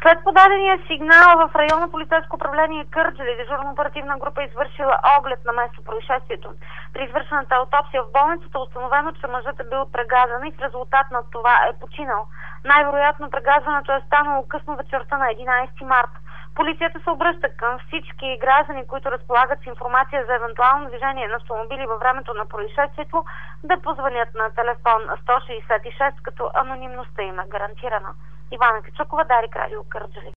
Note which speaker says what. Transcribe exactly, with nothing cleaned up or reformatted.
Speaker 1: След подадения сигнал в районно полицейско управление Кърджали, дежурно-оперативна група извършила оглед на место происшествието. При извършената аутопсия в болницата е установено, че мъжът е бил прегазан и в резултат на това е починал. Най-вероятно прегазването е станало късно вечерта на единадесети март. Полицията се обръща към всички граждани, които разполагат с информация за евентуално движение на автомобили във времето на происшествието, да позвънят на телефон сто шейсет и шест, като анонимността им е гарантирана. Ивана Кичукова, Дарик, Радио Кърджали.